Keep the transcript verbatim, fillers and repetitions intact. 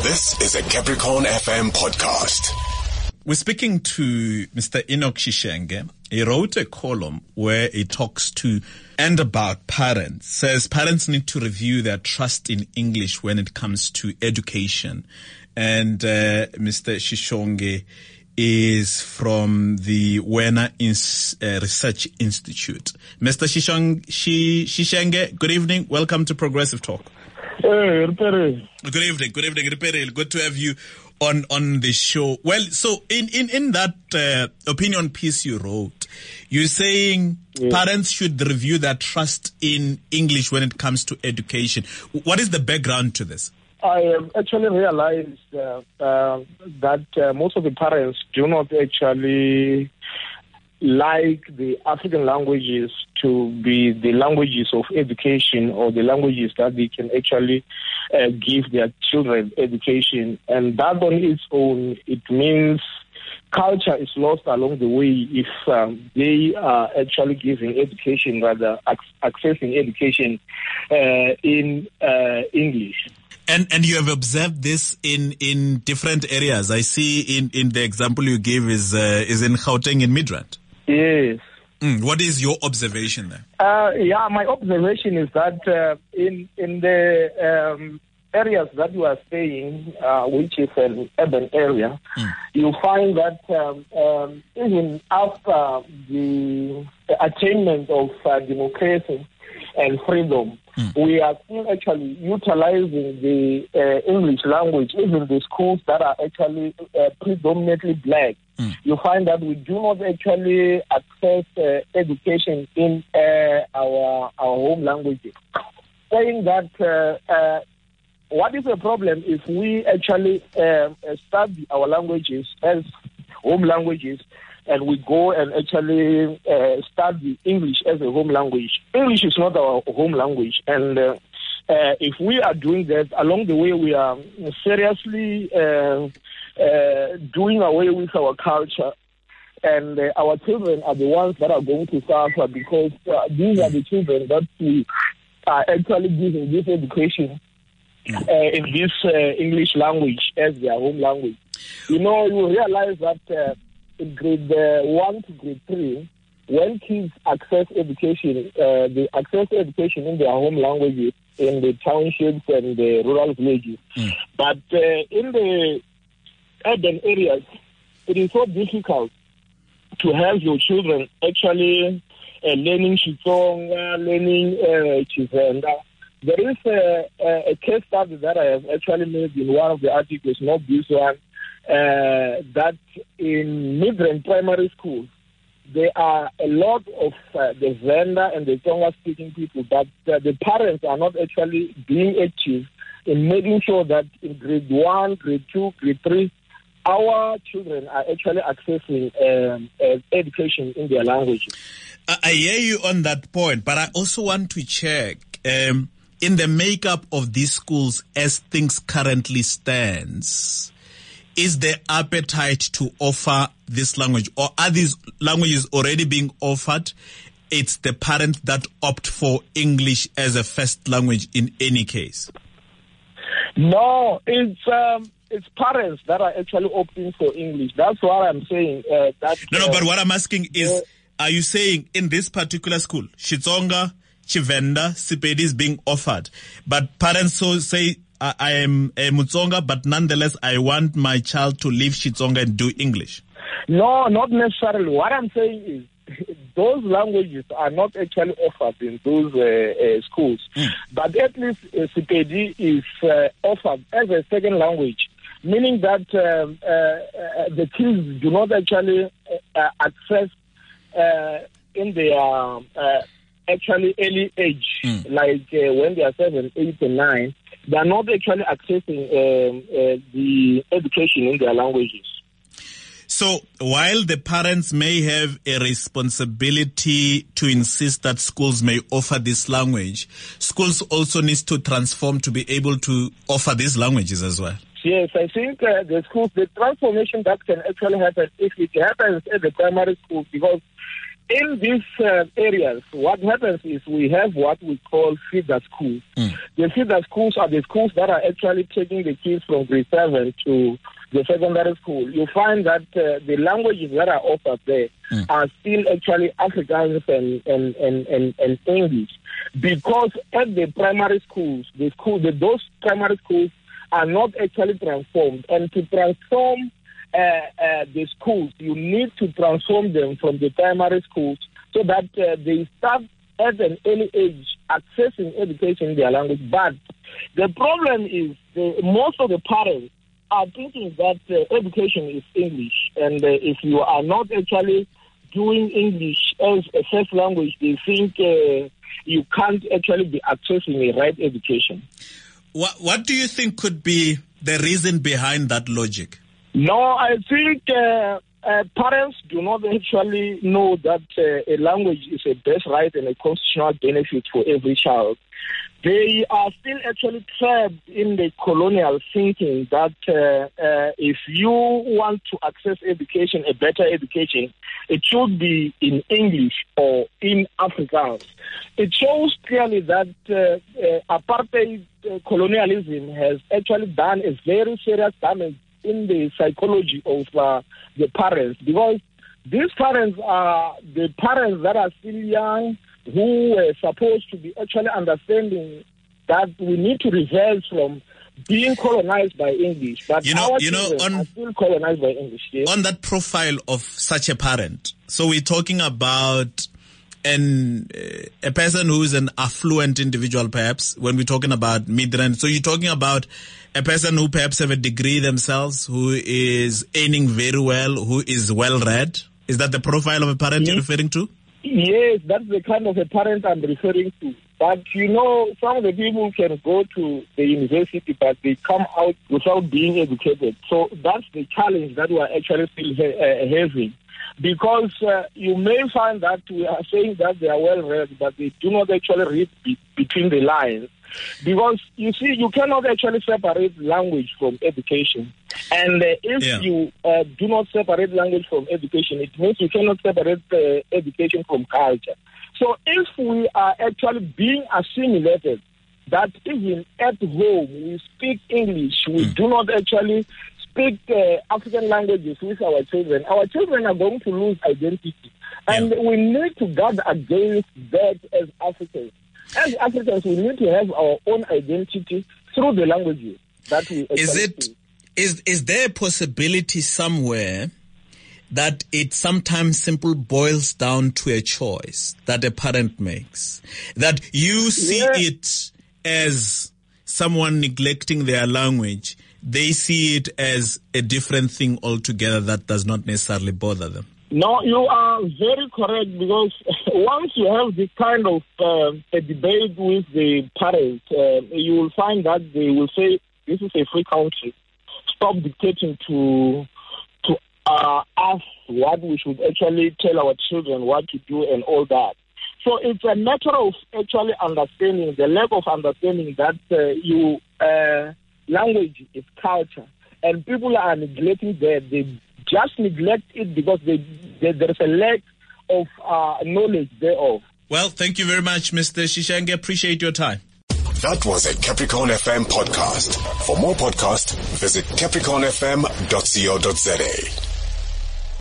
This is a Capricorn F M podcast. We're speaking to Mister Enoch Shishenge. He wrote a column where he talks to and about parents. Says parents need to review their trust in English when it comes to education. And uh, Mister Shishenge is from the Wena Ins, uh, Research Institute. Mister Shishong, Shishenge, good evening. Welcome to Progressive Talk. Hey, Ripere. Good evening. Good evening, Ripere. Good to have you on on the show. Well, so in in in that uh, opinion piece you wrote, you're saying yeah. parents should review their trust in English when it comes to education. What is the background to this? I um, actually realized uh, uh, that uh, most of the parents do not actually like the African languages to be the languages of education or the languages that they can actually uh, give their children education. And that on its own, it means culture is lost along the way if um, they are actually giving education, rather ac- accessing education uh, in uh, English. And and you have observed this in, in different areas. I see in, in the example you gave is uh, is in Gauteng in Midrand. Yes. Mm, what is your observation there? Uh, yeah, my observation is that uh, in in the um, areas that you are staying, uh, which is an urban area, mm. you find that um, um, even after the attainment of uh, democracy and freedom, mm. we are still actually utilizing the uh, English language, even the schools that are actually uh, predominantly black. Mm. You find that we do not actually access uh, education in uh, our our home languages. Saying that uh, uh, what is the problem if we actually uh, study our languages as home languages and we go and actually uh, study English as a home language? English is not our home language, and uh, uh, if we are doing that, along the way we are seriously uh, uh, doing away with our culture, and uh, our children are the ones that are going to suffer, because uh, these are the children that we are actually giving this education uh, in this uh, English language as their home language. You know, you realize that uh, in grade uh, one to grade three, when kids access education, uh, they access education in their home languages, in the townships and the rural villages. Mm. But uh, in the urban areas, it is so difficult to have your children actually uh, learning Xitsonga, learning uh, Tshivenda. There is a, a, a case study that I have actually made in one of the articles, not this one, uh, that in Midrand primary schools, there are a lot of uh, the Venda and the Tonga-speaking people, but uh, the parents are not actually being active in making sure that in grade one, grade two, grade three, our children are actually accessing um, uh, education in their languages. I, I hear you on that point, but I also want to check um, in the makeup of these schools as things currently stands. Is there appetite to offer this language, or are these languages already being offered? It's the parents that opt for English as a first language in any case. No, it's um, it's parents that are actually opting for English. That's what I'm saying. Uh, that, no, no, uh, but what I'm asking is, uh, are you saying in this particular school, Xitsonga, Tshivenda, Sepedi is being offered, but parents so say, I, I am a Mutsonga, but nonetheless, I want my child to leave Xitsonga and do English? No, not necessarily. What I'm saying is those languages are not actually offered in those uh, uh, schools. Mm. But at least uh, Sepedi is uh, offered as a second language, meaning that um, uh, uh, the kids do not actually uh, access uh, in their uh, actually early age, mm. like uh, when they are seven, eight, and nine. They are not actually accessing um, uh, the education in their languages. So while the parents may have a responsibility to insist that schools may offer this language, schools also need to transform to be able to offer these languages as well. Yes, I think uh, the schools, the transformation that can actually happen if it happens at the primary schools, because in these uh, areas, what happens is we have what we call feeder schools. Mm. The feeder schools are the schools that are actually taking the kids from grade seven to the secondary school. You find that uh, the languages that are offered there mm. are still actually Afrikaans and, and, and, and, and English. Because at the primary schools, the school, the, those primary schools are not actually transformed. And to transform uh, uh, the schools, you need to transform them from the primary schools so that uh, they start at an early age accessing education in their language. But the problem is the, most of the parents are thinking that uh, education is English. And uh, if you are not actually doing English as a first language, they think uh, you can't actually be accessing a right education. What, what do you think could be the reason behind that logic? No, I think uh, uh, parents do not actually know that uh, a language is a birth right and a constitutional benefit for every child. They are still actually trapped in the colonial thinking that uh, uh, if you want to access education, a better education, it should be in English or in Afrikaans. It shows clearly that uh, uh, apartheid uh, colonialism has actually done a very serious damage in the psychology of uh, the parents, because these parents are the parents that are still young, who were supposed to be actually understanding that we need to reverse from being colonized by English. But you know, our you know, children on, are still colonized by English. Yes? On that profile of such a parent, so we're talking about an uh, a person who is an affluent individual, perhaps, when we're talking about mid-range. So you're talking about a person who perhaps have a degree themselves, who is earning very well, who is well-read. Is that the profile of a parent yes. you're referring to? Yes, that's the kind of a parent I'm referring to. But, you know, some of the people can go to the university, but they come out without being educated. So that's the challenge that we are actually still ha- uh, having. Because uh, you may find that we are saying that they are well-read, but they do not actually read be- between the lines. Because, you see, you cannot actually separate language from education. And uh, if yeah. you uh, do not separate language from education, it means you cannot separate uh, education from culture. So if we are actually being assimilated, that even at home we speak English, we mm. do not actually speak uh, African languages with our children, our children are going to lose identity. And yeah. we need to guard against that as Africans. As Africans, we need to have our own identity through the languages that we actually Is it speak. Is is there a possibility somewhere that it sometimes simply boils down to a choice that a parent makes? That you see yeah. it as someone neglecting their language, they see it as a different thing altogether that does not necessarily bother them? No, you are very correct, because once you have this kind of uh, a debate with the parents, uh, you will find that they will say, this is a free country. Stop dictating to to uh, us what we should actually tell our children what to do and all that. So it's a matter of actually understanding, the lack of understanding that uh, you uh, language is culture, and people are neglecting that. They just neglect it because they, they, there is a lack of uh, knowledge thereof. Well, thank you very much, Mister Sishenge. Appreciate your time. That was a Capricorn F M podcast. For more podcasts, visit capricorn f m dot co dot za.